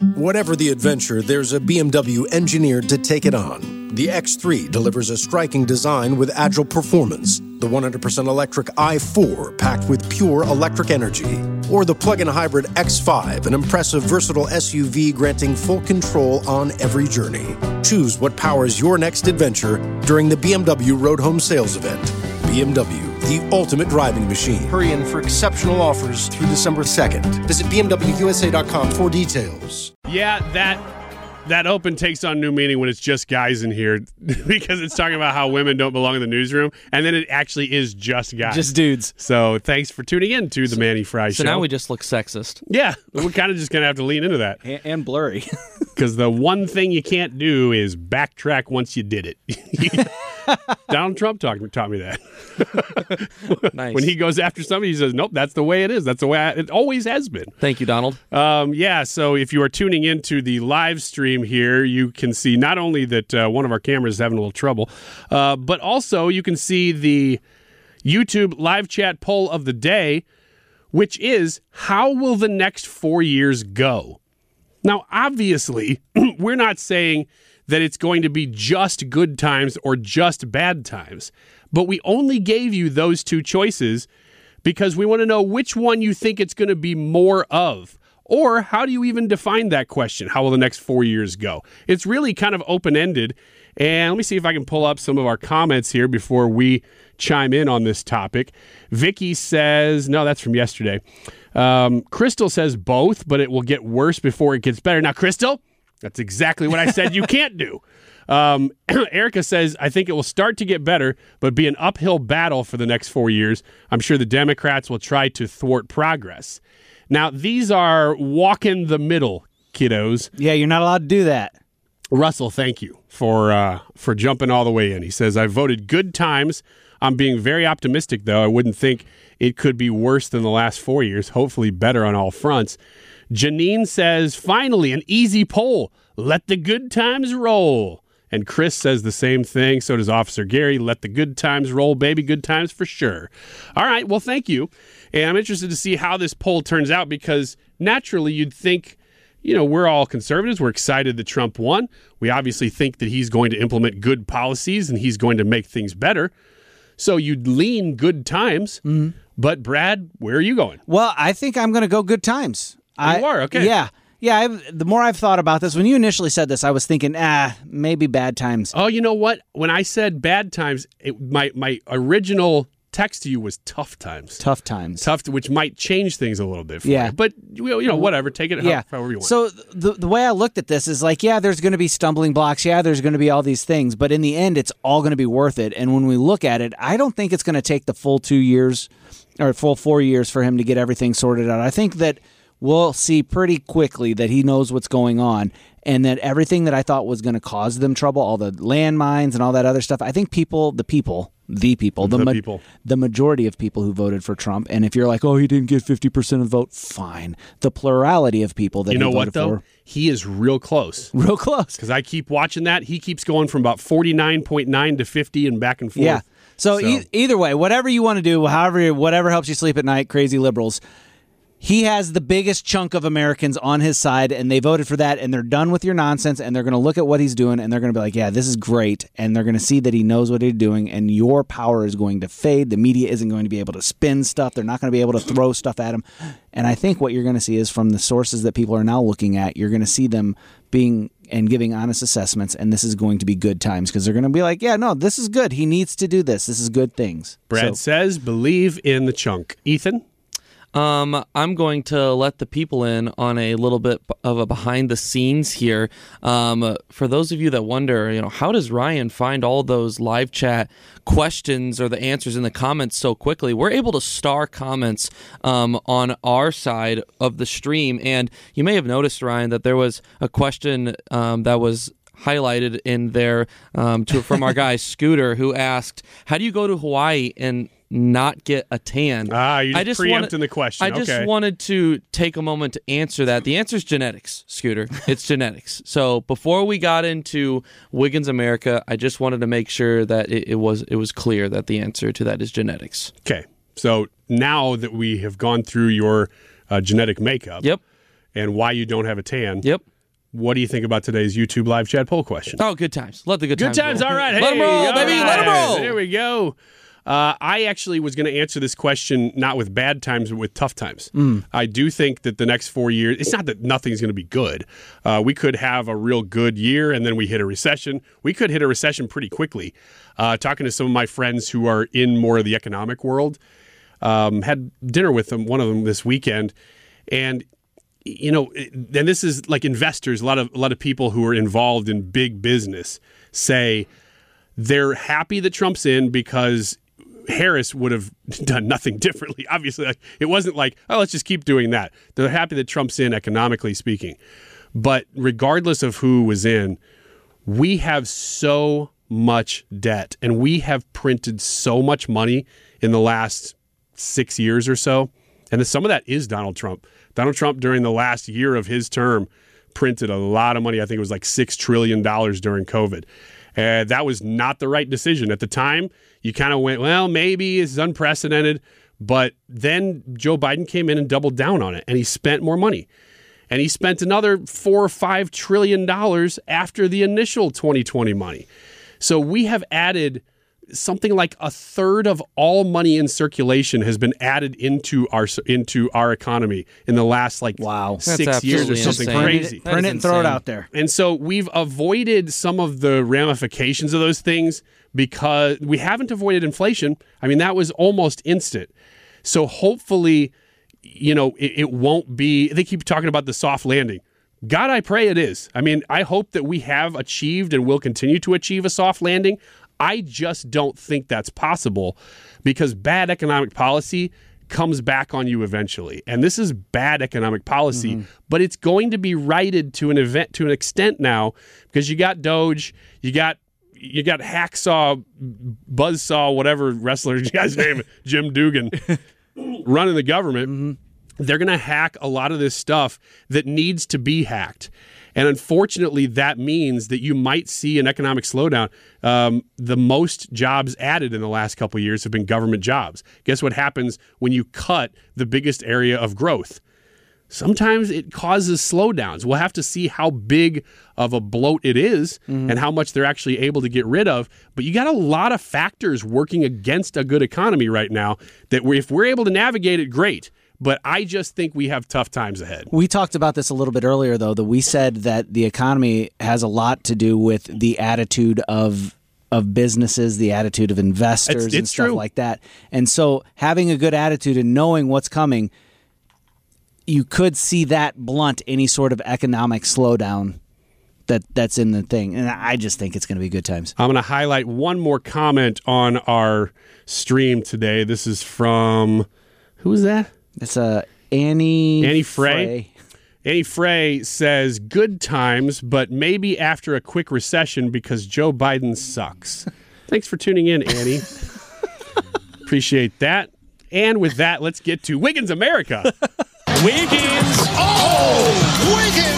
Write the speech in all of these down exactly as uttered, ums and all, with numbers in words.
Whatever the adventure, there's a B M W engineered to take it on. The X three delivers a striking design with agile performance. The one hundred percent electric i four packed with pure electric energy. Or the plug-in hybrid X five, an impressive versatile S U V granting full control on every journey. Choose what powers your next adventure during the B M W Road Home Sales Event. B M W, the ultimate driving machine. Hurry in for exceptional offers through December second. Visit B M W U S A dot com for details. Yeah, that that open takes on new meaning when it's just guys in here because it's talking about how women don't belong in the newsroom, and then it actually is just guys. Just dudes. So thanks for tuning in to the so, Manny Fry so Show. So now we just look sexist. Yeah, we're kind of just going to have to lean into that. And, and blurry. Because the one thing you can't do is backtrack once you did it. Donald Trump taught, taught me that. Nice. When he goes after somebody, he says, nope, that's the way it is. That's the way I, it always has been. Thank you, Donald. Um, yeah, so if you are tuning into the live stream here, you can see not only that uh, one of our cameras is having a little trouble, uh, but also you can see the YouTube live chat poll of the day, which is, how will the next four years go? Now, obviously, we're not saying that it's going to be just good times or just bad times, but we only gave you those two choices because we want to know which one you think it's going to be more of. Or how do you even define that question? How will the next four years go? It's really kind of open-ended. And let me see if I can pull up some of our comments here before we chime in on this topic. Vicky says, no, that's from yesterday. Um, Crystal says both, but it will get worse before it gets better. Now, Crystal, that's exactly what I said you can't do. Um, Erica says, I think it will start to get better, but be an uphill battle for the next four years. I'm sure the Democrats will try to thwart progress. Now, these are walk in the middle, kiddos. Yeah, you're not allowed to do that. Russell, thank you for uh, for jumping all the way in. He says, I voted good times. I'm being very optimistic, though. I wouldn't think it could be worse than the last four years. Hopefully better on all fronts. Janine says, finally, an easy poll. Let the good times roll. And Chris says the same thing. So does Officer Gary. Let the good times roll, baby. Good times for sure. All right. Well, thank you. And I'm interested to see how this poll turns out because naturally you'd think, you know, we're all conservatives. We're excited that Trump won. We obviously think that he's going to implement good policies and he's going to make things better. So you'd lean good times. Mm-hmm. But, Brad, where are you going? Well, I think I'm going to go good times. You I, are? Okay. Yeah. Yeah, I've, the more I've thought about this, when you initially said this, I was thinking, ah, maybe bad times. Oh, you know what? When I said bad times, it, my my original text to you was tough times. Tough times. Tough, which might change things a little bit for yeah. you. But, you know, whatever. Take it yeah. however you want. So the, the way I looked at this is like, yeah, there's going to be stumbling blocks. Yeah, there's going to be all these things. But in the end, it's all going to be worth it. And when we look at it, I don't think it's going to take the full two years or full four years for him to get everything sorted out. I think that we'll see pretty quickly that he knows what's going on and that everything that I thought was going to cause them trouble, all the landmines and all that other stuff, I think people, the people, the people, the, the ma- people, the majority of people who voted for Trump, and if you're like, oh, he didn't get fifty percent of the vote, fine. The plurality of people that you he know voted what, though? for. He is real close. Real close. Because I keep watching that. He keeps going from about forty-nine point nine to fifty and back and forth. Yeah. So, so. E- either way, whatever you want to do, however, whatever helps you sleep at night, crazy liberals, he has the biggest chunk of Americans on his side, and they voted for that, and they're done with your nonsense, and they're going to look at what he's doing, and they're going to be like, yeah, this is great, and they're going to see that he knows what he's doing, and your power is going to fade. The media isn't going to be able to spin stuff. They're not going to be able to throw stuff at him. And I think what you're going to see is from the sources that people are now looking at, you're going to see them being and giving honest assessments, and this is going to be good times because they're going to be like, yeah, no, this is good. He needs to do this. This is good things. Brad so, says, believe in the chunk. Ethan? Um, I'm going to let the people in on a little bit of a behind the scenes here. Um, for those of you that wonder, you know, how does Ryan find all those live chat questions or the answers in the comments so quickly? We're able to star comments um, on our side of the stream, and you may have noticed, Ryan, that there was a question um, that was highlighted in there um, to, from our guy Scooter, who asked, how do you go to Hawaii and not get a tan? Ah, you're I just preempting wanted, the question. I just okay. wanted to take a moment to answer that. The answer is genetics, Scooter. It's genetics. So before we got into Wiggins America, I just wanted to make sure that it, it was it was clear that the answer to that is genetics. Okay. So now that we have gone through your uh, genetic makeup, yep. and why you don't have a tan. Yep. What do you think about today's YouTube live chat poll question? Oh, good times. Let the good, Good times times. roll. All right. Let Hey, them roll, all baby. Let them right. roll. There we go. Uh, I actually was going to answer this question not with bad times, but with tough times. Mm. I do think that the next four years, it's not that nothing's going to be good. Uh, we could have a real good year and then we hit a recession. We could hit a recession pretty quickly. Uh, talking to some of my friends who are in more of the economic world, um, had dinner with them, one of them this weekend. And, you know, and this is like investors, a lot of, a lot of people who are involved in big business say they're happy that Trump's in because Harris would have done nothing differently. Obviously, like, it wasn't like, oh, let's just keep doing that. They're happy that Trump's in, economically speaking. But regardless of who was in, we have so much debt and we have printed so much money in the last six years or so. And some of that is Donald Trump. Donald Trump, during the last year of his term, printed a lot of money. I think it was like six trillion dollars during COVID. And that was not the right decision. At the time, you kind of went, well, maybe it's unprecedented. But then Joe Biden came in and doubled down on it, and he spent more money. And he spent another four or five trillion dollars after the initial twenty twenty money. So we have added something like a third of all money in circulation has been added into our into our economy in the last like Wow. six That's years or absolutely something insane. crazy. That Print is it and throw it insane. out there. And so we've avoided some of the ramifications of those things because we haven't avoided inflation. I mean, that was almost instant. So hopefully, you know, it, it won't be, they keep talking about the soft landing. God, I pray it is. I mean, I hope that we have achieved and will continue to achieve a soft landing. I just don't think that's possible because bad economic policy comes back on you eventually. And this is bad economic policy, mm-hmm. but it's going to be righted to an event to an extent now because you got Doge, you got you got Hacksaw, Buzzsaw, whatever wrestler you guys name, Jim Dugan, running the government. Mm-hmm. They're going to hack a lot of this stuff that needs to be hacked. And unfortunately, that means that you might see an economic slowdown. Um, the most jobs added in the last couple of years have been government jobs. Guess what happens when you cut the biggest area of growth? Sometimes it causes slowdowns. We'll have to see how big of a bloat it is mm-hmm. and how much they're actually able to get rid of. But you got a lot of factors working against a good economy right now that we, if we're able to navigate it, great. But I just think we have tough times ahead. We talked about this a little bit earlier, though, that we said that the economy has a lot to do with the attitude of of businesses, the attitude of investors it's, and it's stuff true. like that. And so having a good attitude and knowing what's coming, you could see that blunt any sort of economic slowdown that that's in the thing. And I just think it's going to be good times. I'm going to highlight one more comment on our stream today. This is from, who is that? It's uh, Annie Annie Frey. Frey. Annie Frey says, good times, but maybe after a quick recession because Joe Biden sucks. Thanks for tuning in, Annie. Appreciate that. And with that, let's get to Wiggins America. Wiggins. Oh,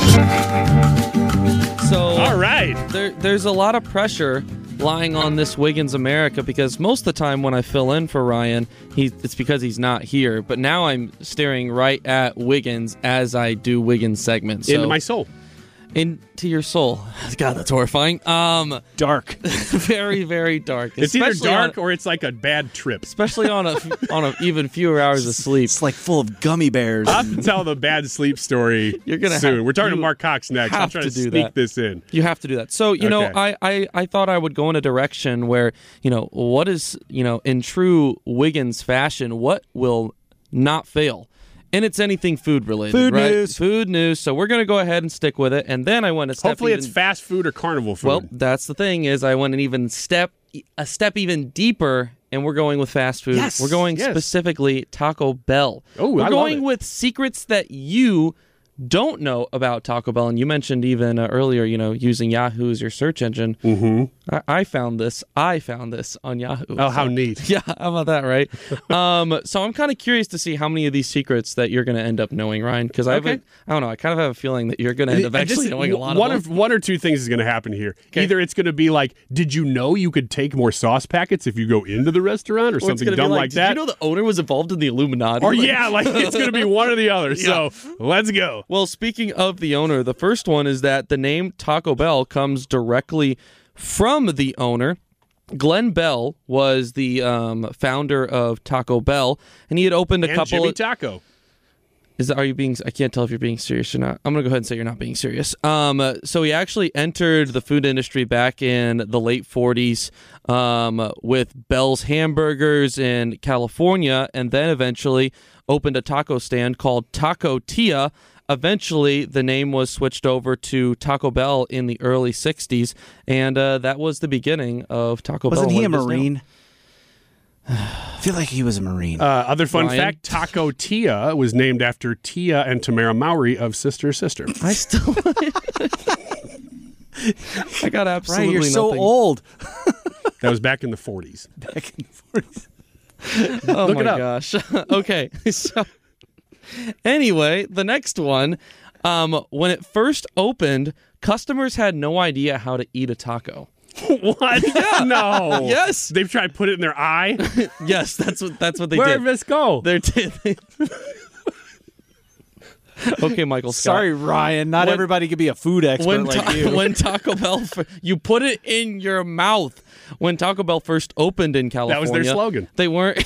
Wiggins. So, all right. There, there's a lot of pressure lying on this Wiggins America because most of the time when I fill in for Ryan, he, it's because he's not here. But now I'm staring right at Wiggins as I do Wiggins segments. So, Into my soul. Into your soul. God, that's horrifying. Um, Dark. very, very dark. It's either Especially dark on, or it's like a bad trip. especially on a on a even fewer hours of sleep. It's like full of gummy bears. I'll have to tell the bad sleep story You're gonna soon. have- We're talking to you Mark Cox next. I'm have trying to to, do sneak that. this in. You have to do that. So, you know, Okay. I, I, I thought I would go in a direction where, you know, what is, you know, in true Wiggins fashion, what will not fail? And it's anything food related, Food right? news. Food news. So we're going to go ahead and stick with it. And then I went a step Hopefully even, it's fast food or carnival food. Well, that's the thing is I went an even step, a step even deeper, and we're going with fast food. Yes, We're going yes. specifically Taco Bell. Oh, we're I love going it. with secrets that you don't know about Taco Bell. And you mentioned even uh, earlier, you know, using Yahoo as your search engine. mm-hmm. I, I found this. I found this on Yahoo. Oh, how So- neat. Yeah, how about that, right? um, so I'm kind of curious to see how many of these secrets that you're going to end up knowing, Ryan, because I Okay. haven't, I don't know, I kind of have a feeling that you're going to end up And actually this- knowing a lot one of them. one or two things is going to happen here. Either it's going to be like, did you know you could take more sauce packets if you go into the restaurant, or, Or it's something gonna be dumb like, like did that? you know the owner was involved in the Illuminati? or Like- yeah, like it's going to be one or the other. So let's go. Well, speaking of the owner, the first one is that the name Taco Bell comes directly from the owner. Glenn Bell was the um, founder of Taco Bell, and he had opened a And couple Jimmy of... Taco. Is that, are you being? I can't tell if you're being serious or not. I'm gonna go ahead and say you're not being serious. Um, uh, so he actually entered the food industry back in the late forties um, with Bell's Hamburgers in California, and then eventually opened a taco stand called Taco Tia. Eventually, the name was switched over to Taco Bell in the early sixties, and uh, that was the beginning of Taco Bell. Wasn't he a and what it is now. Marine? I feel like he was a Marine. Uh, other fun Ryan? fact: Taco Tia was named after Tia and Tamara Mowry of Sister Sister. I still. I got absolutely right, you're so nothing. old. That was back in the forties. Back in the forties. Oh Look my it up. gosh. Okay. So anyway, the next one, um, when it first opened, customers had no idea how to eat a taco. What? No. Yes. They've tried to put it in their eye. Yes, that's what that's what they Where did. did this go? They're t- Okay, Michael Scott. Sorry, Ryan. Not When- everybody could be a food expert When, like ta- you. when Taco Bell, f- you put it in your mouth. When Taco Bell first opened in California, That was their slogan. They weren't.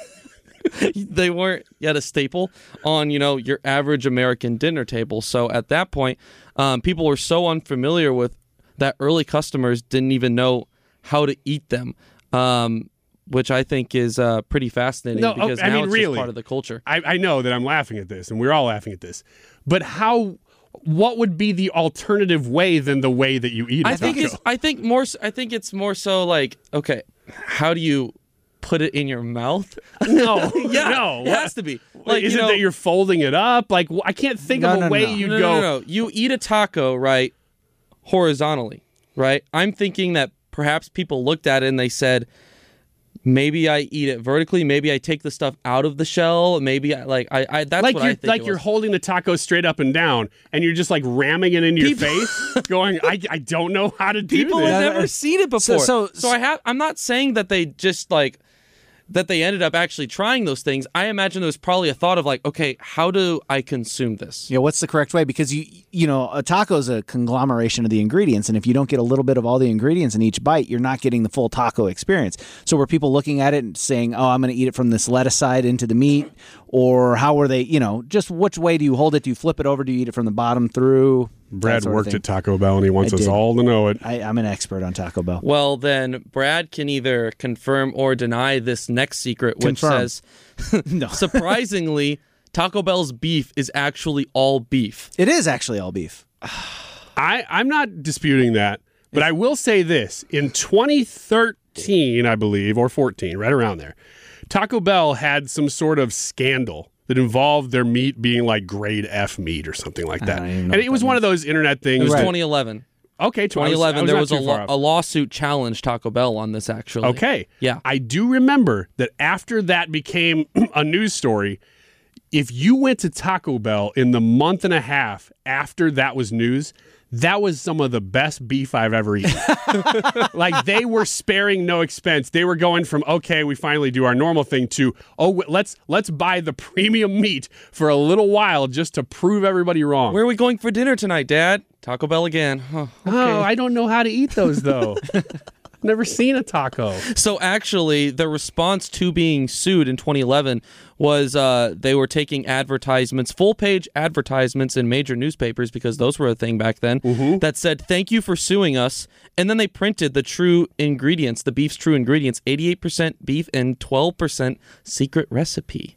They weren't yet a staple on, you know, your average American dinner table. So at that point, um, people were so unfamiliar with that early customers didn't even know how to eat them, um, which I think is uh, pretty fascinating No, because okay, I now mean, it's really. just part of the culture. I, I know that I'm laughing at this, and we're all laughing at this. But how? What would be the alternative way than the way that you eat a I think taco? it's. I think more. s- I think it's more so like, okay, how do you put it in your mouth? No, Yeah, no. it has to be. Like, is you it know, that you're folding it up? Like, wh- I can't think No, of a no, way no. you'd no, go. no, no, no. You eat a taco, right, horizontally, right? I'm thinking that perhaps people looked at it and they said, maybe I eat it vertically. Maybe I take the stuff out of the shell. Maybe I like I. I that's Like what you're I think. like it you're was. holding the taco straight up and down, and you're just like ramming it into People- your face, going, "I, I don't know how to do People this." have No, no, never no. seen it before. So- So, so- I have. I'm not saying that they just like that they ended up actually trying those things. I imagine there was probably a thought of like, okay, how do I consume this? Yeah, what's the correct way? Because you you know, a taco is a conglomeration of the ingredients, and if you don't get a little bit of all the ingredients in each bite, you're not getting the full taco experience. So were people looking at it and saying, "Oh, I'm going to eat it from this lettuce side into the meat," or how were they? You know, just which way do you hold it? Do you flip it over? Do you eat it from the bottom through? Brad That sort of worked thing. at Taco Bell, and he wants I us did. all to know it. I, I'm an expert on Taco Bell. Well, then Brad can either confirm or deny this next secret, which Confirm. says, No, surprisingly, Taco Bell's beef is actually all beef. it is actually all beef. I, I'm not disputing that, but I will say this. In twenty thirteen, I believe, or fourteen, right around there, Taco Bell had some sort of scandal that involved their meat being like grade F meat or something like that. don't even know And what it was that one of those internet things. It was that- twenty eleven. Okay, twenty eleven, there not was a, too far law off. a lawsuit challenged Taco Bell on this, actually. Okay. Yeah. I do remember that after that became a news story, if you went to Taco Bell in the month and a half after that was news, that was some of the best beef I've ever eaten. Like, they were sparing no expense. They were going from, okay, we finally do our normal thing, to, oh, w- let's let's buy the premium meat for a little while just to prove everybody wrong. Where are we going for dinner tonight, Dad? Taco Bell again. Huh, okay. Oh, I don't know how to eat those, though. Never seen a taco. So actually, the response to being sued in twenty eleven was uh, they were taking advertisements, full-page advertisements in major newspapers, because those were a thing back then, that said, thank you for suing us. And then they printed the true ingredients, the beef's true ingredients, eighty-eight percent beef and twelve percent secret recipe.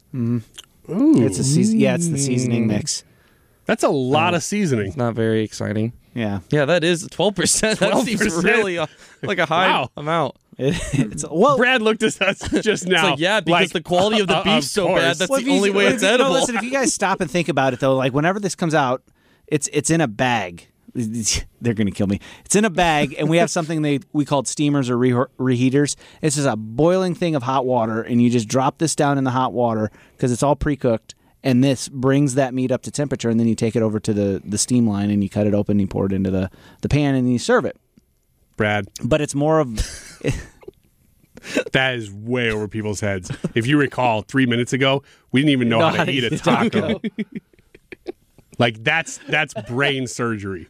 It's a season. Yeah, it's the seasoning mix. That's a lot of seasoning. Not very exciting. Yeah, Yeah, that is twelve percent. That seems twelve percent? really uh, like a high Wow. amount. it, it's well. Brad looked at us just now. It's like, yeah, because like, the quality of the uh, beef's of so course. bad, that's Well, the if you- only way if it's you- no, edible. listen, if you guys stop and think about it, though, like whenever this comes out, it's it's in a bag. They're going to kill me. It's in a bag, and we have something they we called steamers or re- reheaters. This is a boiling thing of hot water, and you just drop this down in the hot water because it's all pre-cooked, and this brings that meat up to temperature, and then you take it over to the, the steam line, and you cut it open, and you pour it into the, the pan, and you serve it. Brad. But it's more of... That is way over people's heads. If you recall, three minutes ago, we didn't even know No, how to how to eat a eat a taco. Like, that's that's brain surgery.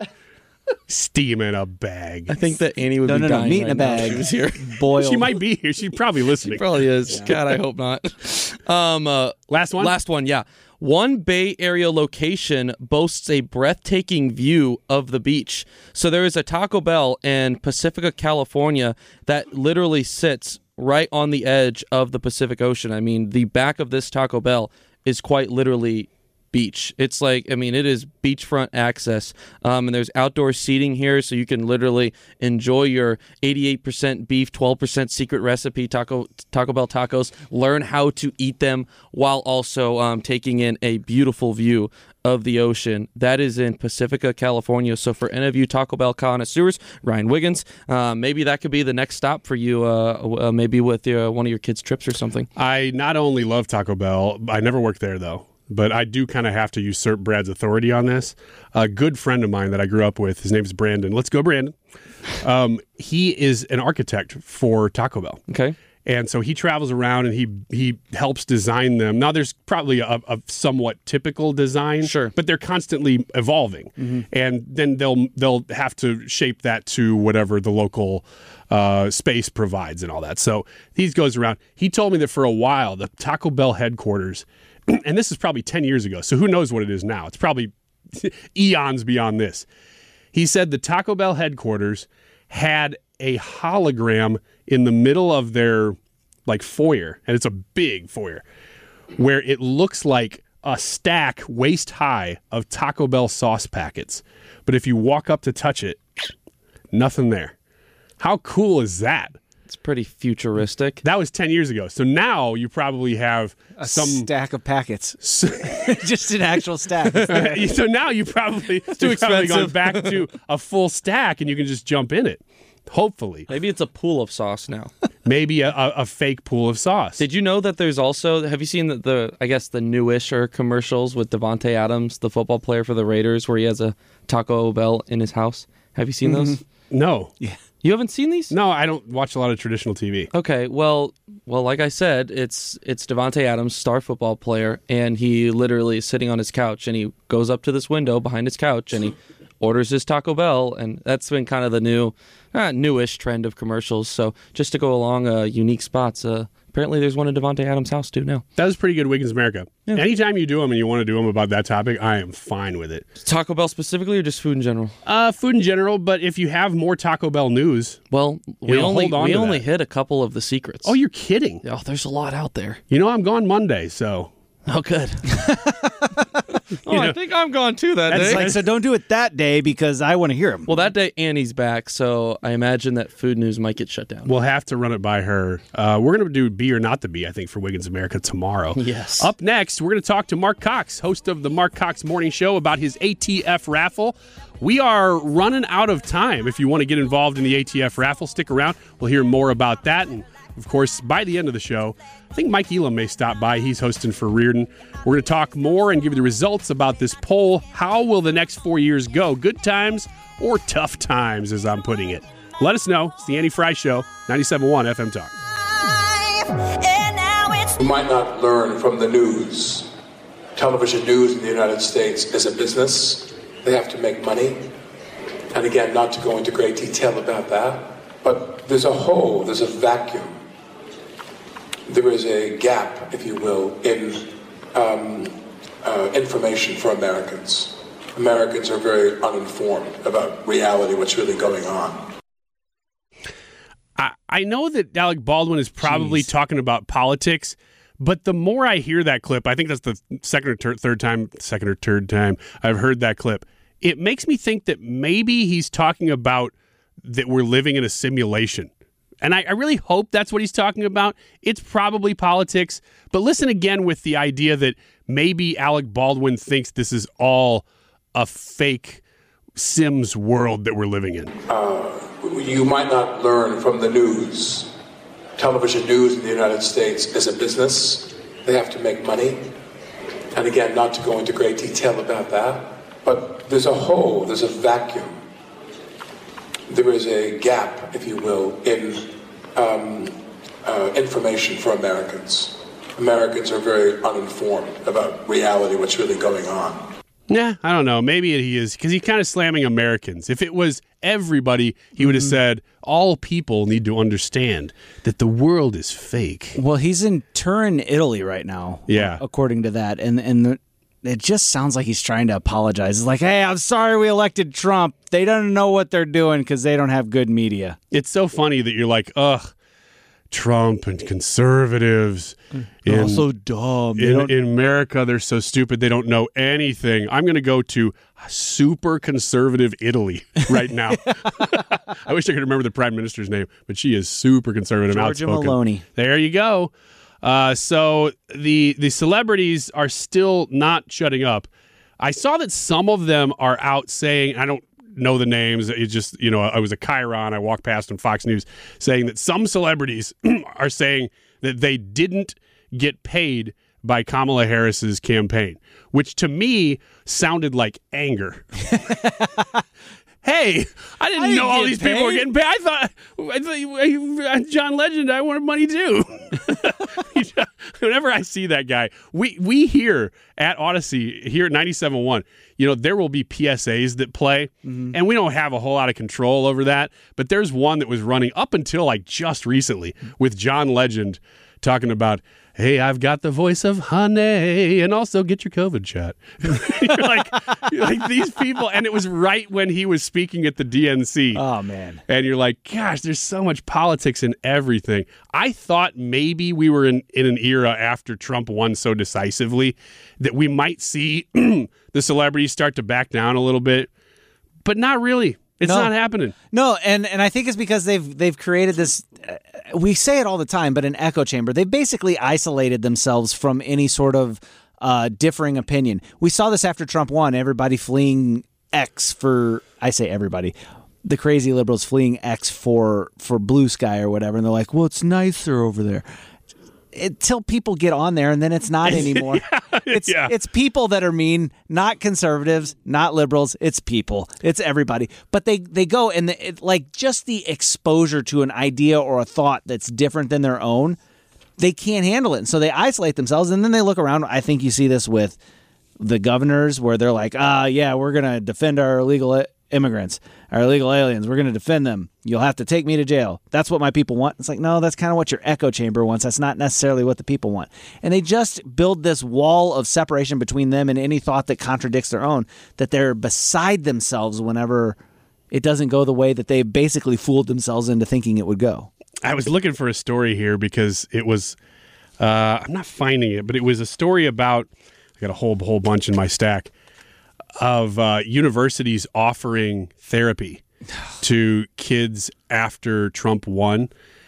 Steam in a bag. I think that Annie would No, be no, no, dying meat in right a now if bag. she was here. boiled. She might be here. She's probably listening. Probably is. God, I hope not. Um, uh, Last one? Last one, yeah. One Bay Area location boasts a breathtaking view of the beach. So there is a Taco Bell in Pacifica, California that literally sits right on the edge of the Pacific Ocean. I mean, the back of this Taco Bell is quite literally beach. It's like, I mean, it is beachfront access. Um, and there's outdoor seating here, so you can literally enjoy your eighty-eight percent beef, twelve percent secret recipe Taco Taco Bell tacos, learn how to eat them while also um, taking in a beautiful view of the ocean. That is in Pacifica, California. So for any of you Taco Bell connoisseurs, Ryan Wiggins, uh, maybe that could be the next stop for you, uh, uh, maybe with uh, one of your kids' trips or something. I not only love Taco Bell, I never worked there, though. But I do kind of have to usurp Brad's authority on this. A good friend of mine that I grew up with, his name's Brandon. Let's go, Brandon. Um, he is an architect for Taco Bell. Okay. And so he travels around and he he helps design them. Now, there's probably a, a somewhat typical design, Sure, but they're constantly evolving. Mm-hmm. And then they'll they'll have to shape that to whatever the local uh, space provides and all that. So he goes around. He told me that for a while, the Taco Bell headquarters, and this is probably ten years ago, so who knows what it is now. It's probably eons beyond this. He said the Taco Bell headquarters had a hologram in the middle of their like foyer, and it's a big foyer, where it looks like a stack waist high of Taco Bell sauce packets. But if you walk up to touch it, nothing there. How cool is that? It's pretty futuristic. That was ten years ago. So now you probably have a some stack of packets. Just an actual stack. So now you probably, too you've probably gone expensive. back to a full stack and you can just jump in it. Hopefully. Maybe it's a pool of sauce now. Maybe a, a, a fake pool of sauce. Did you know that there's also, have you seen the, the I guess, the newisher commercials with Devontae Adams, the football player for the Raiders, where he has a Taco Bell in his house? Have you seen those? No. Yeah. You haven't seen these? No, I don't watch a lot of traditional T V. Okay, well, well, like I said, it's it's Devontae Adams, star football player, and he literally is sitting on his couch, and he goes up to this window behind his couch, and he orders his Taco Bell, and that's been kind of the new, uh, newish trend of commercials. So just to go along uh, unique spots, uh, apparently there's one in Devontae Adams' house too now. That was pretty good, Wiggins America. Yeah. Anytime you do them and you want to do them about that topic, I am fine with it. Taco Bell specifically, or just food in general? Uh, food in general, but if you have more Taco Bell news, Well, we know, only hold on we to only that. hit a couple of the secrets. oh, you're kidding. Oh, there's a lot out there. You know, I'm gone Monday, so. Oh, good. oh, I know, think I'm gone too that It's day. like, so don't do it that day because I want to hear them. Well, that day Annie's back, so I imagine that food news might get shut down. We'll have to run it by her. Uh, we're going to do Be or Not to Be, I think, for Wiggins America tomorrow. Yes. Up next, we're going to talk to Mark Cox, host of the Mark Cox Morning Show, about his A T F raffle. We are running out of time. If you want to get involved in the A T F raffle, stick around. We'll hear more about that. And, of course, by the end of the show, I think Mike Elam may stop by. He's hosting for Reardon. We're going to talk more and give you the results about this poll. How will the next four years go? Good times or tough times, as I'm putting it? Let us know. It's the Andy Fry Show, ninety-seven point one F M Talk. You might not learn from the news. Television news in the United States is a business. They have to make money. And again, not to go into great detail about that, but there's a hole, there's a vacuum. There is a gap, if you will, in um, uh, information for Americans. Americans are very uninformed about reality, what's really going on. I, I know that Alec Baldwin is probably Jeez. talking about politics, but the more I hear that clip, I think that's the second or ter- third time, second or third time I've heard that clip. It makes me think that maybe he's talking about that we're living in a simulation. And I, I really hope that's what he's talking about. It's probably politics. But listen again with the idea that maybe Alec Baldwin thinks this is all a fake Sims world that we're living in. Uh, you might not learn from the news. Television news in the United States is a business. They have to make money. And again, not to go into great detail about that, but there's a hole, there's a vacuum. There is a gap, if you will, in um, uh, information for Americans. Americans are very uninformed about reality, what's really going on. Nah, I don't know. Maybe he is, because he's kind of slamming Americans. If it was everybody, he would have said, all people need to understand that the world is fake. Well, he's in Turin, Italy right now. Yeah. According to that. And and the, it just sounds like he's trying to apologize. It's like, hey, I'm sorry we elected Trump. They don't know what they're doing because they don't have good media. It's so funny that you're like, ugh, Trump and conservatives. They're all so dumb. They In, don't- in America, they're so stupid. They don't know anything. I'm going to go to super conservative Italy right now. I wish I could remember the prime minister's name, but she is super conservative and Giorgia outspoken. Meloni. There you go. Uh, so the the celebrities are still not shutting up. I saw that some of them are out saying, I don't know the names. It just, you know, I was a Chiron. I walked past on Fox News saying that some celebrities are saying that they didn't get paid by Kamala Harris's campaign, which to me sounded like anger. Hey, I didn't I didn't know all get these people were paid. getting paid. I thought, I thought you- John Legend, I wanted money too. Whenever I see that guy, we we here at Odyssey, here at ninety-seven point one, you know, there will be P S As that play, Mm-hmm. and we don't have a whole lot of control over that. But there's one that was running up until like just recently with John Legend talking about, hey, I've got the voice of honey, and also get your COVID shot. you're, like, you're like these people, and it was right when he was speaking at the D N C. Oh, man. And you're like, gosh, there's so much politics in everything. I thought maybe we were in, in an era after Trump won so decisively that we might see the celebrities start to back down a little bit, but not really. It's No. not happening. No, and, and I think it's because they've they've created this. Uh, we say it all the time, but an echo chamber. They basically isolated themselves from any sort of uh, differing opinion. We saw this after Trump won. Everybody fleeing X for I say everybody, the crazy liberals fleeing X for for blue sky or whatever, and they're like, well, it's nicer over there. Until people get on there, and then it's not anymore. It's yeah. it's people that are mean, not conservatives, not liberals. It's people. It's everybody. But they they go and the, it, like just the exposure to an idea or a thought that's different than their own, they can't handle it, and so they isolate themselves. And then they look around. I think you see this with the governors, where they're like, ah, yeah, we're gonna defend our illegal i- immigrants, our illegal aliens. We're gonna defend them. You'll have to take me to jail. That's what my people want. It's like, no, that's kind of what your echo chamber wants. That's not necessarily what the people want. And they just build this wall of separation between them and any thought that contradicts their own, that they're beside themselves whenever it doesn't go the way that they basically fooled themselves into thinking it would go. I was looking for a story here because it was, uh, I'm not finding it, but it was a story about, I got a whole, whole bunch in my stack, of uh, universities offering therapy to kids after Trump won.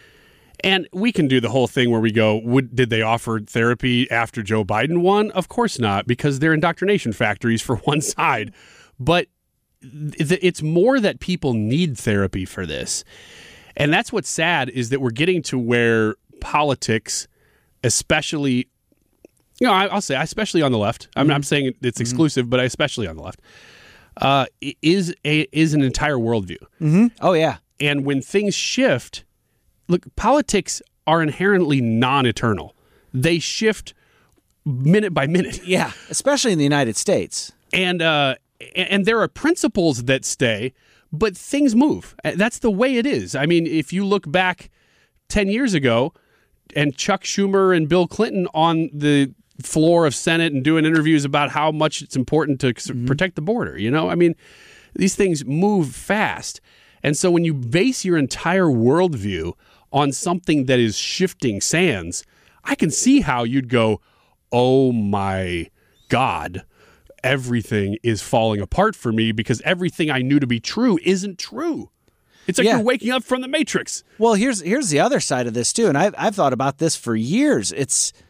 And we can do the whole thing where we go, would, did they offer therapy after Joe Biden won? Of course not, because they're indoctrination factories for one side. But th- it's more that people need therapy for this. And that's what's sad, is that we're getting to where politics, especially, you know, I, I'll say especially on the left, I'm not saying it's exclusive, but especially on the left, uh, is a is an entire worldview. Mm-hmm. Oh, yeah. And when things shift, look, politics are inherently non-eternal. They shift minute by minute. Yeah, especially in the United States. And uh, and there are principles that stay, but things move. That's the way it is. I mean, if you look back ten years ago, and Chuck Schumer and Bill Clinton on the floor of Senate and doing interviews about how much it's important to mm-hmm. protect the border, you know? I mean, these things move fast. And so when you base your entire worldview on something that is shifting sands, I can see how you'd go, oh my God, everything is falling apart for me because everything I knew to be true isn't true. It's like Yeah. you're waking up from the Matrix. Well, here's here's the other side of this too, and I've I've thought about this for years. It's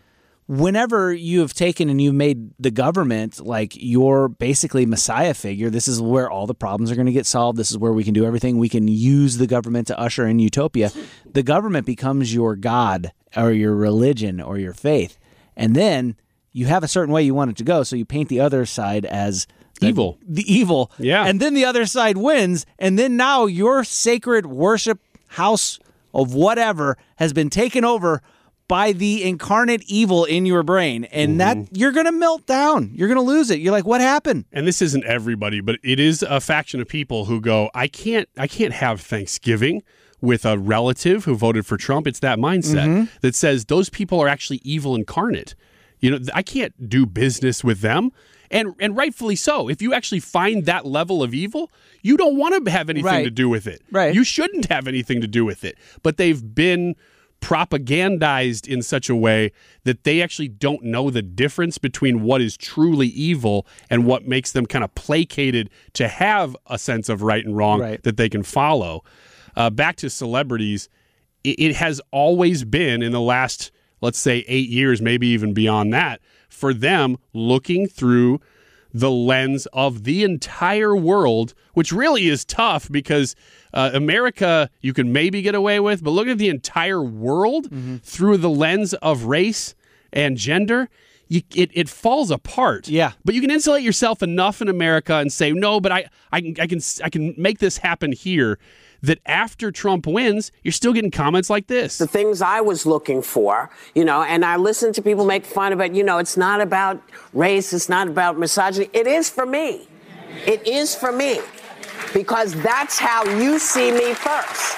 whenever you have taken and you've made the government like your basically messiah figure, this is where all the problems are going to get solved. This is where we can do everything. We can use the government to usher in utopia. The government becomes your God or your religion or your faith. And then you have a certain way you want it to go. So you paint the other side as the, evil. The evil. Yeah. And then the other side wins. And then now your sacred worship house of whatever has been taken over by the incarnate evil in your brain, and mm-hmm. that you're going to melt down. You're going to lose it. You're like, what happened? And this isn't everybody, but it is a faction of people who go, I can't, I can't have Thanksgiving with a relative who voted for Trump. It's that mindset mm-hmm. that says those people are actually evil incarnate. You know, I can't do business with them. And and rightfully so. If you actually find that level of evil, you don't want to have anything right. to do with it. Right. You shouldn't have anything to do with it. But they've been propagandized in such a way that they actually don't know the difference between what is truly evil and what makes them kind of placated to have a sense of right and wrong right. that they can follow. Uh, back to celebrities, it, it has always been in the last, let's say, eight years, maybe even beyond that, for them looking through the lens of the entire world, which really is tough because uh, America you can maybe get away with, but look at the entire world mm-hmm. through the lens of race and gender, you, it, it falls apart. Yeah. But you can insulate yourself enough in America and say, no, but I, I, can, I, can, I can make this happen here, that after Trump wins, you're still getting comments like this. The things I was looking for, you know, and I listen to people make fun of it. You know, it's not about race. It's not about misogyny. It is for me. It is for me because that's how you see me first.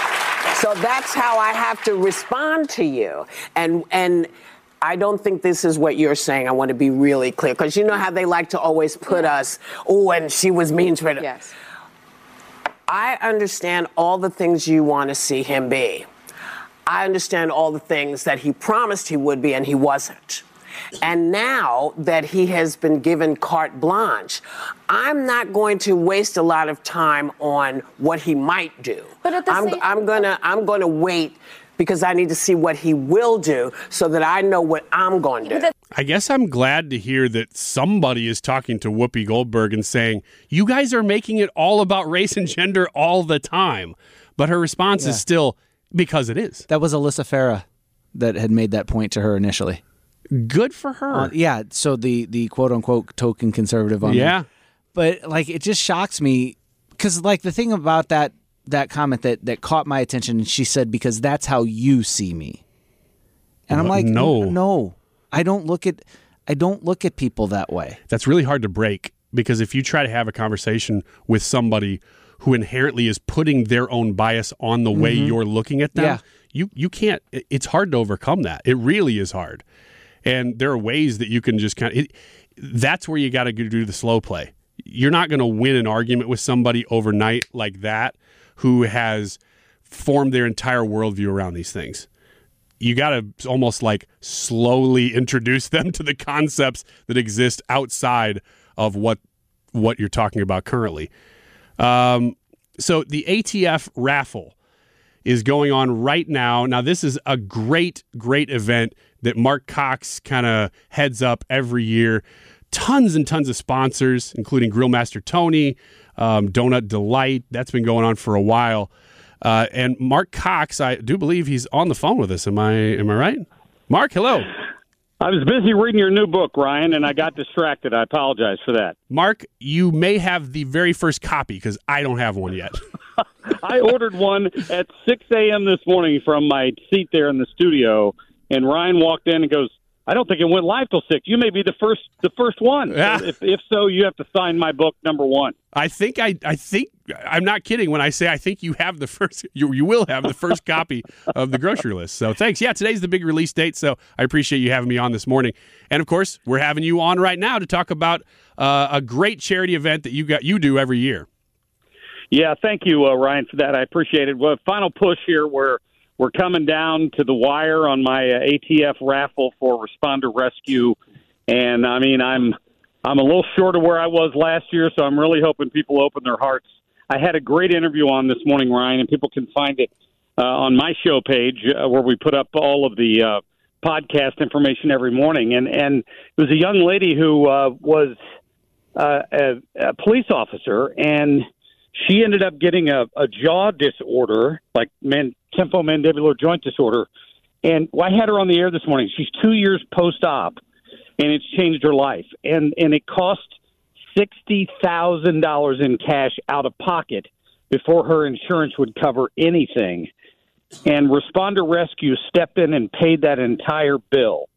So that's how I have to respond to you. And, and, I don't think this is what you're saying. I want to be really clear because you know how they like to always put us, oh, and she was mean to her. Yes. I understand all the things you want to see him be. I understand all the things that he promised he would be and he wasn't. And now that he has been given carte blanche, I'm not going to waste a lot of time on what he might do. But at the I'm, same I'm gonna I'm gonna wait because I need to see what he will do so that I know what I'm going to do. I guess I'm glad to hear that somebody is talking to Whoopi Goldberg and saying, you guys are making it all about race and gender all the time. But her response yeah. is still, because it is. That was Alyssa Farah that had made that point to her initially. Good for her. Uh, yeah, so the, the quote-unquote token conservative on Yeah. there. But, like, it just shocks me because, like, the thing about that that comment that, that caught my attention, she said, because that's how you see me. And I'm like, no. No. I don't look at I don't look at people that way. That's really hard to break because if you try to have a conversation with somebody who inherently is putting their own bias on the mm-hmm. way you're looking at them, yeah. you you can't, it's hard to overcome that. It really is hard. And there are ways that you can just kind of, it, that's where you got to do the slow play. You're not going to win an argument with somebody overnight like that who has formed their entire worldview around these things. You got to almost like slowly introduce them to the concepts that exist outside of what what you're talking about currently. Um, so the A T F raffle is going on right now. Now, this is a great, great event that Mark Cox kind of heads up every year. Tons and tons of sponsors, including Grillmaster Tony, um, Donut Delight. That's been going on for a while. Uh, and Mark Cox, I do believe he's on the phone with us. Am I am I right? Mark, hello. I was busy reading your new book, Ryan, and I got distracted. I apologize for that. Mark, you may have the very first copy because I don't have one yet. I ordered one at six a.m. this morning from my seat there in the studio, and Ryan walked in and goes, I don't think it went live till six. You may be the first the first one. Yeah. So if, if so, you have to sign my book, number one. I think I I think I'm not kidding when I say I think you have the first you you will have the first copy of the grocery list. So thanks. Yeah, today's the big release date, so I appreciate you having me on this morning. And of course, we're having you on right now to talk about uh, a great charity event that you got you do every year. Yeah, thank you, uh, Ryan, for that. I appreciate it. Well, final push here where we're coming down to the wire on my uh, A T F raffle for Responder Rescue, and I mean I'm I'm a little short of where I was last year, so I'm really hoping people open their hearts. I had a great interview on this morning, Ryan, and people can find it uh, on my show page uh, where we put up all of the uh, podcast information every morning. And, and it was a young lady who uh, was uh, a, a police officer, and she ended up getting a, a jaw disorder, like man, temporomandibular joint disorder. And I had her on the air this morning. She's two years post-op, and it's changed her life. And, and it cost sixty thousand dollars in cash out of pocket before her insurance would cover anything. And Responder Rescue stepped in and paid that entire bill.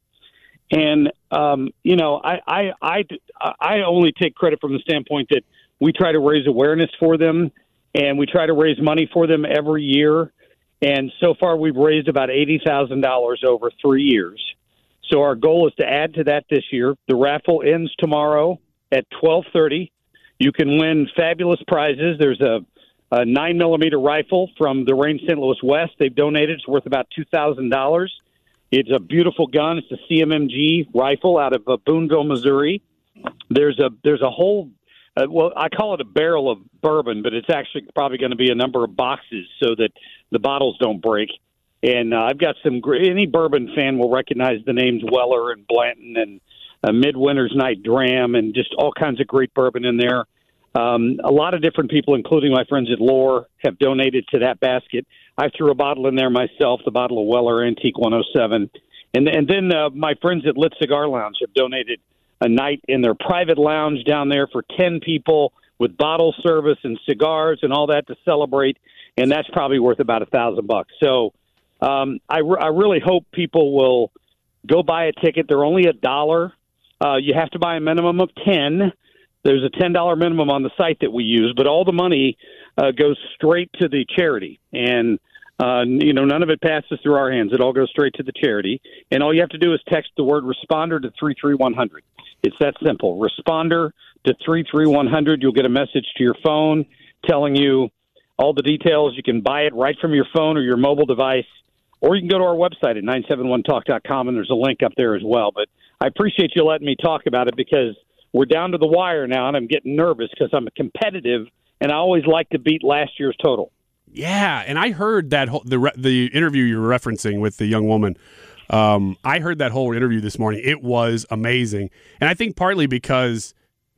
And, um, you know, I, I, I, I only take credit from the standpoint that we try to raise awareness for them, and we try to raise money for them every year. And so far, we've raised about eighty thousand dollars over three years. So our goal is to add to that this year. The raffle ends tomorrow at twelve thirty. You can win fabulous prizes. There's a, a nine millimeter rifle from the Range Saint Louis West. They've donated. It's worth about two thousand dollars. It's a beautiful gun. It's a C M M G rifle out of uh, Boonville, Missouri. There's a there's a whole uh, well, I call it a barrel of bourbon, but it's actually probably going to be a number of boxes so that the bottles don't break. And uh, I've got some great, any bourbon fan will recognize the names Weller and Blanton and uh, Midwinter's Night Dram and just all kinds of great bourbon in there. Um, a lot of different people, including my friends at Lore, have donated to that basket. I threw a bottle in there myself, the bottle of Weller Antique one oh seven. And, and then uh, my friends at Lit Cigar Lounge have donated a night in their private lounge down there for ten people with bottle service and cigars and all that to celebrate. And that's probably worth about a thousand bucks. So um, I, re- I really hope people will go buy a ticket. They're only a dollar. Uh, you have to buy a minimum of ten. There's a ten dollars minimum on the site that we use, but all the money uh, goes straight to the charity. And, uh, you know, none of it passes through our hands. It all goes straight to the charity. And all you have to do is text the word responder to three three one hundred. It's that simple. Responder to three three one hundred. You'll get a message to your phone telling you all the details. You can buy it right from your phone or your mobile device, or you can go to our website at nine seven one talk dot com, and there's a link up there as well. But I appreciate you letting me talk about it because we're down to the wire now, and I'm getting nervous because I'm competitive, and I always like to beat last year's total. Yeah, and I heard that whole, the the interview you were referencing with the young woman. Um, I heard that whole interview this morning. It was amazing, and I think partly because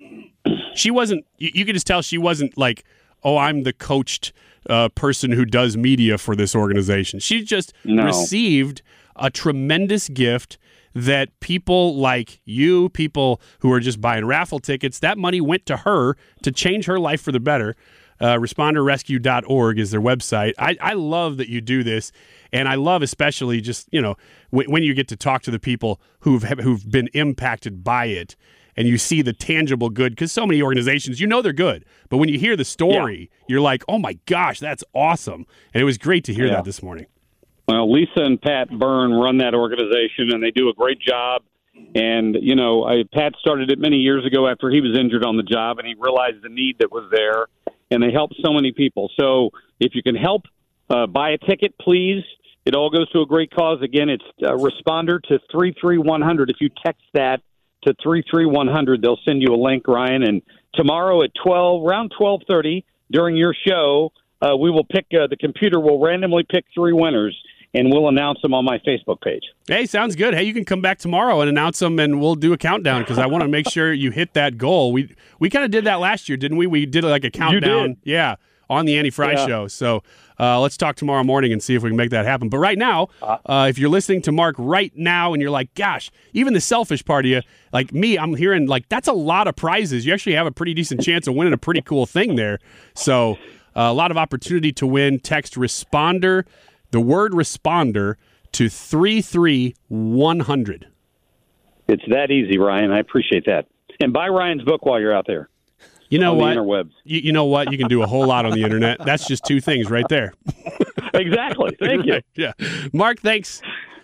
she wasn't. You, you could just tell she wasn't like, oh, I'm the coached uh, person who does media for this organization. She just No. received a tremendous gift that people like you, people who are just buying raffle tickets, that money went to her to change her life for the better. Uh, responder rescue dot org is their website. I, I love that you do this, and I love especially just, you know, w- when you get to talk to the people who've who've been impacted by it, and you see the tangible good, because so many organizations, you know they're good, but when you hear the story, yeah. you're like, oh my gosh, that's awesome. And it was great to hear yeah. that this morning. Well, Lisa and Pat Byrne run that organization, and they do a great job. And, you know, I, Pat started it many years ago after he was injured on the job, and he realized the need that was there, and they helped so many people. So if you can help, uh, buy a ticket, please. It all goes to a great cause. Again, it's uh, responder to three three one hundred. If you text that to three three one hundred, they'll send you a link, Ryan. And tomorrow at twelve, around twelve thirty, during your show, uh, we will pick, uh, the computer will randomly pick three winners, and we'll announce them on my Facebook page. Hey, sounds good. Hey, you can come back tomorrow and announce them, and we'll do a countdown because I want to make sure you hit that goal. We we kind of did that last year, didn't we? We did like a countdown. You did. Yeah, on the Andy Fry Yeah. Show. So uh, let's talk tomorrow morning and see if we can make that happen. But right now, uh, if you're listening to Mark right now and you're like, gosh, even the selfish part of you, like me, I'm hearing like that's a lot of prizes. You actually have a pretty decent chance of winning a pretty cool thing there. So uh, a lot of opportunity to win. Text responder, the word responder, to three three one hundred. It's that easy, Ryan. I appreciate that. And buy Ryan's book while you're out there. You know on what? the interwebs. You, you know what? You can do a whole lot on the internet. That's just two things right there. Exactly. Thank you. Yeah. Mark, thanks.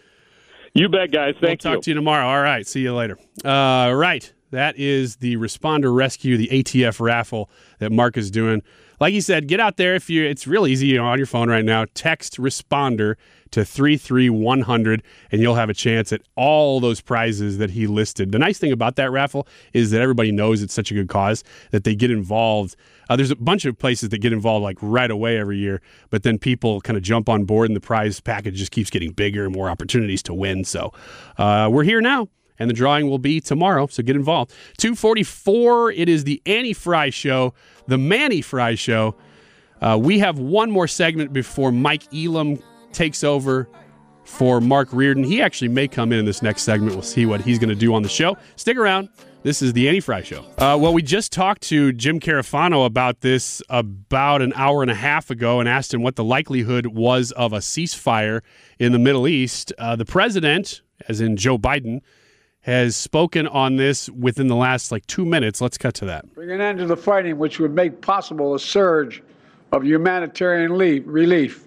You bet, guys. Thank we'll you. talk to you tomorrow. All right. See you later. Uh, right. That is the Responder Rescue, the A T F raffle that Mark is doing. like you said, get out there. If you, it's real easy, you know, on your phone right now. Text responder to three three one hundred, and you'll have a chance at all those prizes that he listed. The nice thing about that raffle is that everybody knows it's such a good cause that they get involved. Uh, there's a bunch of places that get involved like right away every year, but then people kind of jump on board, and the prize package just keeps getting bigger and more opportunities to win. So uh, we're here now, and the drawing will be tomorrow, so get involved. two forty-four, it is the Annie Fry Show, the Manny Fry Show. Uh, we have one more segment before Mike Elam takes over for Mark Reardon. He actually may come in in this next segment. We'll see what he's going to do on the show. Stick around. This is the Annie Fry Show. Uh, well, we just talked to Jim Carafano about this about an hour and a half ago and asked him what the likelihood was of a ceasefire in the Middle East. Uh, the president, as in Joe Biden, has spoken on this within the last like two minutes. Let's cut to that. Bring an end to the fighting, which would make possible a surge of humanitarian relief.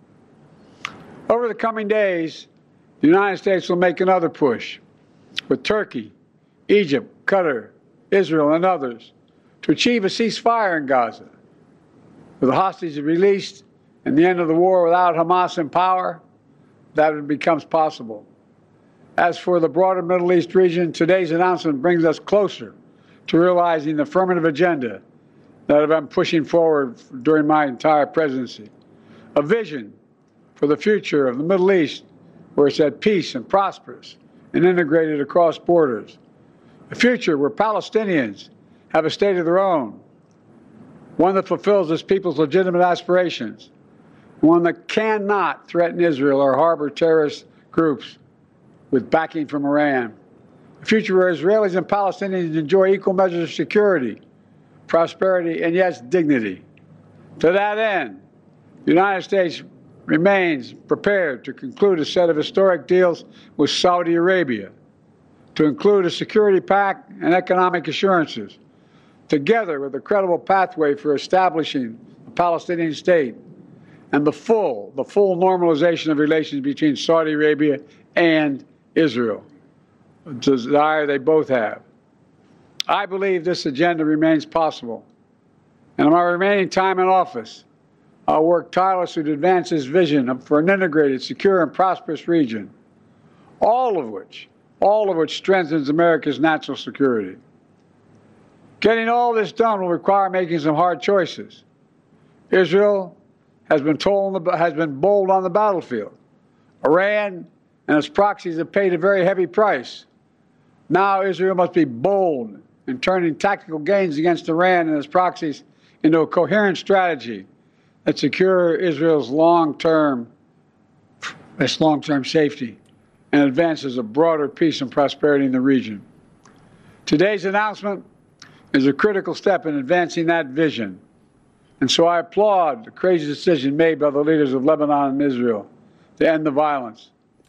Over the coming days, the United States will make another push with Turkey, Egypt, Qatar, Israel, and others to achieve a ceasefire in Gaza. With the hostages released and the end of the war without Hamas in power, that becomes possible. As for the broader Middle East region, today's announcement brings us closer to realizing the affirmative agenda that I've been pushing forward during my entire presidency. A vision for the future of the Middle East where it's at peace and prosperous and integrated across borders. A future where Palestinians have a state of their own, one that fulfills its people's legitimate aspirations, one that cannot threaten Israel or harbor terrorist groups with backing from Iran. A future where Israelis and Palestinians enjoy equal measures of security, prosperity, and yes, dignity. To that end, the United States remains prepared to conclude a set of historic deals with Saudi Arabia, to include a security pact and economic assurances, together with a credible pathway for establishing a Palestinian state and the full, the full normalization of relations between Saudi Arabia and Israel, a desire they both have. I believe this agenda remains possible, and in my remaining time in office, I'll work tirelessly to advance this vision for an integrated, secure, and prosperous region, all of which, all of which strengthens America's national security. Getting all this done will require making some hard choices. Israel has been told, has been bold on the battlefield. Iran and its proxies have paid a very heavy price. Now Israel must be bold in turning tactical gains against Iran and its proxies into a coherent strategy that secure Israel's long-term, its long-term safety and advances a broader peace and prosperity in the region. Today's announcement is a critical step in advancing that vision. And so I applaud the crazy decision made by the leaders of Lebanon and Israel to end the violence.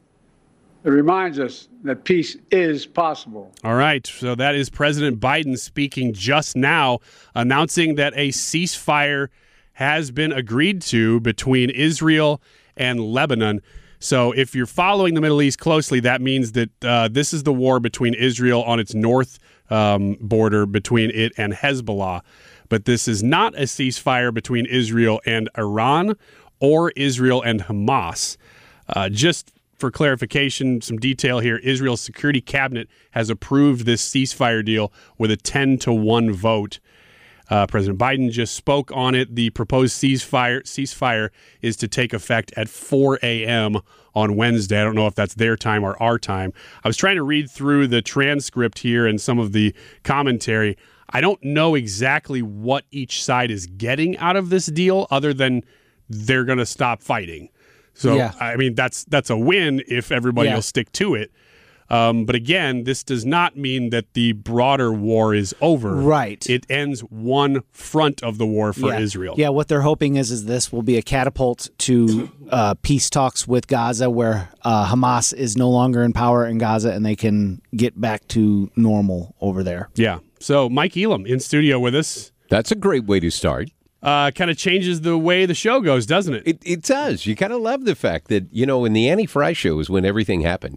It reminds us that peace is possible. All right, so that is President Biden speaking just now, announcing that a ceasefire has been agreed to between Israel and Lebanon. So if you're following the Middle East closely, that means that uh, this is the war between Israel on its north um, border, between it and Hezbollah. But this is not a ceasefire between Israel and Iran or Israel and Hamas. Uh, just for clarification, some detail here, Israel's Security Cabinet has approved this ceasefire deal with a ten to one vote. Uh, President Biden just spoke on it. The proposed ceasefire ceasefire is to take effect at four a.m. on Wednesday. I don't know if that's their time or our time. I was trying to read through the transcript here and some of the commentary. I don't know exactly what each side is getting out of this deal other than they're going to stop fighting. So, yeah. I mean, that's that's a win if everybody yeah. will stick to it. Um, but again, this does not mean that the broader war is over. Right. It ends one front of the war for yeah. Israel. Yeah, what they're hoping is is this will be a catapult to uh, peace talks with Gaza where uh, Hamas is no longer in power in Gaza and they can get back to normal over there. Yeah. So Mike Elam in studio with us. That's a great way to start. Uh, kind of changes the way the show goes, doesn't it? It, it does. You kind of love the fact that, you know, in the Annie Fry show is when everything happens.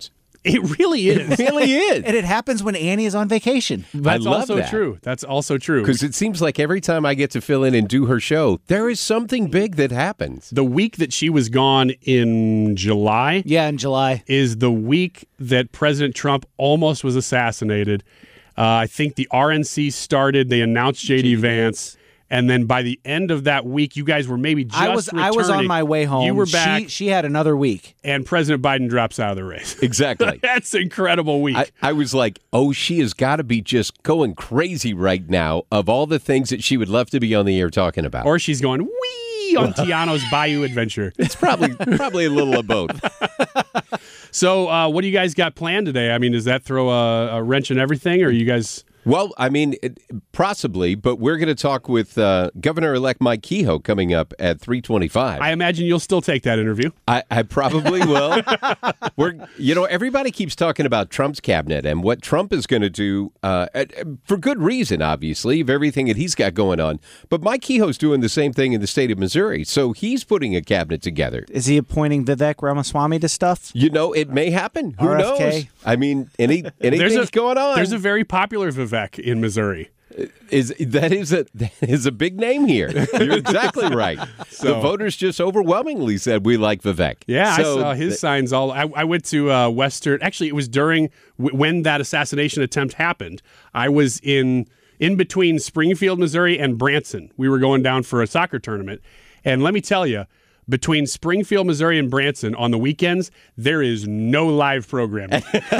It really is. It really is. And it happens when Annie is on vacation. That's I love also that. true. That's also true. Because it seems like every time I get to fill in and do her show, there is something big that happens. The week that she was gone in July Yeah, in July. is the week that President Trump almost was assassinated. Uh, I think the R N C started. They announced J D Vance. And then by the end of that week, you guys were maybe just I was returning. I was on my way home. You were back, She, she had another week. and President Biden drops out of the race. Exactly. That's an incredible week. I, I was like, oh, she has got to be just going crazy right now of all the things that she would love to be on the air talking about. or she's going, wee, on Tiano's Bayou Adventure. It's probably probably a little of both. So uh, what do you guys got planned today? I mean, does that throw a, a wrench in everything, or you guys... Well, I mean, it, possibly, but we're going to talk with uh, Governor-elect Mike Kehoe coming up at three twenty-five. I imagine you'll still take that interview. I, I probably will. We're, you know, everybody keeps talking about Trump's cabinet and what Trump is going to do uh, for good reason, obviously, of everything that he's got going on. But Mike Kehoe's doing the same thing in the state of Missouri, so he's putting a cabinet together. Is he appointing Vivek Ramaswamy to stuff? You know, it may happen. Who R F K? knows? I mean, any anything's There's a, going on. There's a very popular Vivek in Missouri. Is that is a that is a big name here? You're exactly right. So- the voters just overwhelmingly said we like Vivek. Yeah, So I saw his th- signs all. I, I went to uh, Western. Actually, it was during w- when that assassination attempt happened. I was in in between Springfield, Missouri, and Branson. We were going down for a soccer tournament, and let me tell you, between Springfield, Missouri, and Branson on the weekends, there is no live programming.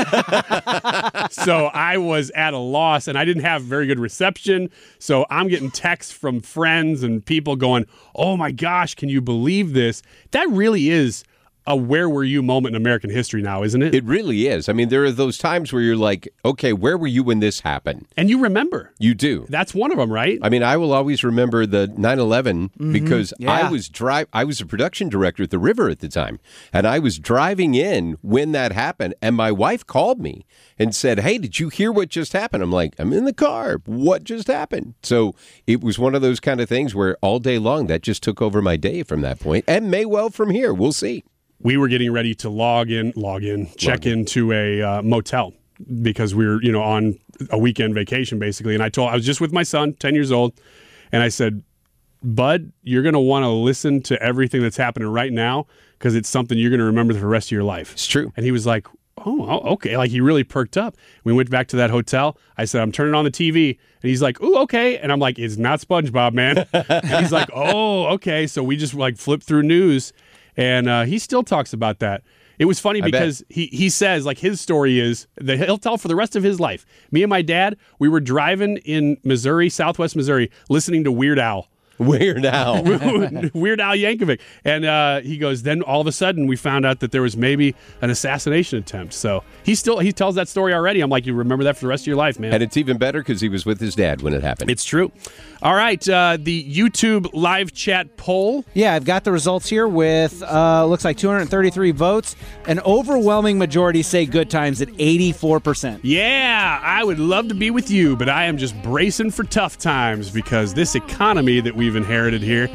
So I was at a loss, and I didn't have very good reception. So I'm getting texts from friends and people going, "Oh my gosh, can you believe this?" That really is a where were you moment in American history now, isn't it? It really is. I mean, there are those times where you're like, okay, where were you when this happened? And you remember. You do. That's one of them, right? I mean, I will always remember the nine eleven because Yeah. I was drive. I was a production director at the River at the time, and I was driving in when that happened, and my wife called me and said, "Hey, did you hear what just happened?" I'm like, "I'm in the car. What just happened?" So it was one of those kind of things where all day long that just took over my day from that point, and may well from here. We'll see. We were getting ready to log in, log in, check in. into a uh, motel because we were, you know, on a weekend vacation basically. And I told, I was just with my son, ten years old, and I said, "Bud, you're going to want to listen to everything that's happening right now because it's something you're going to remember for the rest of your life." It's true. And he was like, "Oh, oh, okay." Like he really perked up. We went back to that hotel. I said, "I'm turning on the T V." And he's like, "Ooh, okay." And I'm like, "It's not SpongeBob, man." And he's like, "Oh, okay." So we just like flipped through news. And uh, he still talks about that. It was funny I because he, he says, like, his story is that he'll tell for the rest of his life. Me and my dad, we were driving in Missouri, southwest Missouri, listening to Weird Al. Weird Al. Weird Al Yankovic. And uh, he goes, then all of a sudden we found out that there was maybe an assassination attempt. So he still he tells that story already. I'm like, you remember that for the rest of your life, man. And it's even better because he was with his dad when it happened. It's true. All right, uh, the YouTube live chat poll. Yeah, I've got the results here with, uh, looks like two hundred thirty-three votes. An overwhelming majority say Good Times at eighty-four percent. Yeah, I would love to be with you, but I am just bracing for tough times because this economy that we've inherited here,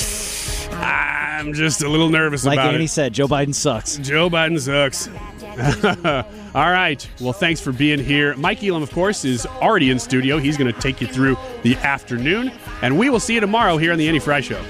I'm just a little nervous Like about Annie it. said, Joe Biden sucks. Joe Biden sucks. All right. Well, thanks for being here. Mike Elam, of course, is already in studio. He's going to take you through the afternoon, and we will see you tomorrow here on the Annie Fry Show.